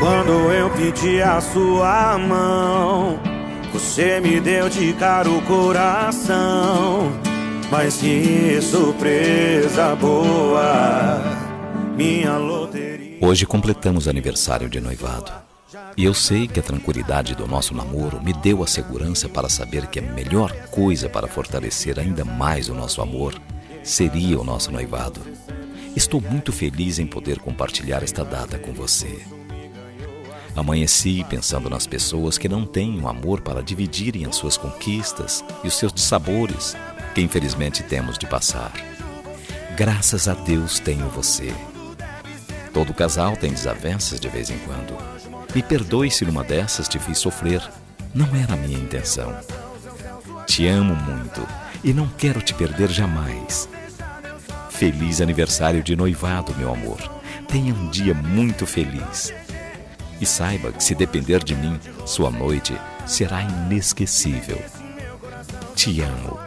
Quando eu pedi a sua mão, você me deu de cara o coração. Mas que surpresa boa, minha loteria. Hoje completamos aniversário de noivado. E eu sei que a tranquilidade do nosso namoro me deu a segurança para saber que a melhor coisa para fortalecer ainda mais o nosso amor seria o nosso noivado. Estou muito feliz em poder compartilhar esta data com você. Amanheci pensando nas pessoas que não têm um amor para dividirem as suas conquistas e os seus dissabores que infelizmente temos de passar. Graças a Deus tenho você. Todo casal tem desavenças de vez em quando. Me perdoe se numa dessas te fiz sofrer. Não era a minha intenção. Te amo muito e não quero te perder jamais. Feliz aniversário de noivado, meu amor. Tenha um dia muito feliz. E saiba que se depender de mim, sua noite será inesquecível. Te amo.